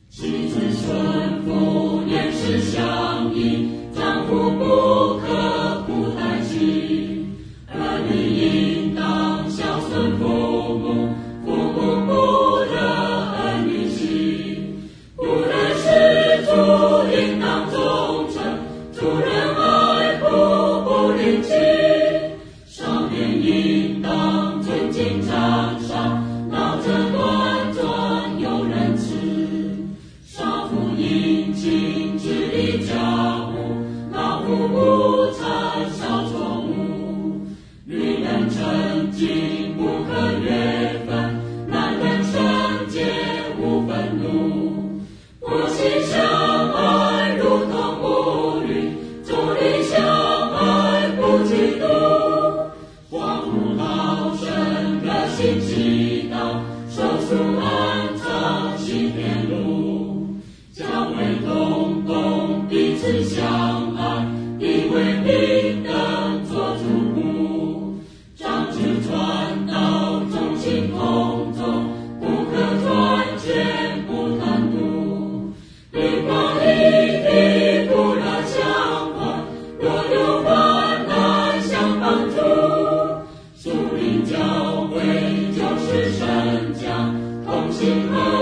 妻子顺服，言辞相依，丈夫不可不待妻，儿女应当孝顺父母，父母不得儿女欺。不认识主应当忠诚，主人爱仆不吝弃。少年应当尊敬长少，老者端庄有仁慈。少妇应尽致理家务，老妇不缠少错误。女人称敬不可越分，男人圣洁无愤怒。夫妻相爱如同母女，妯娌相爱不嫉妒。寡妇老生热心祈祷，手足安常行天路。教会同工彼此相爱，地位平等做主仆。长子传道忠心同宗，不可专权不贪渎。灵光一体，不热相欢，若有患难相帮助。属灵教会就是神家，同心合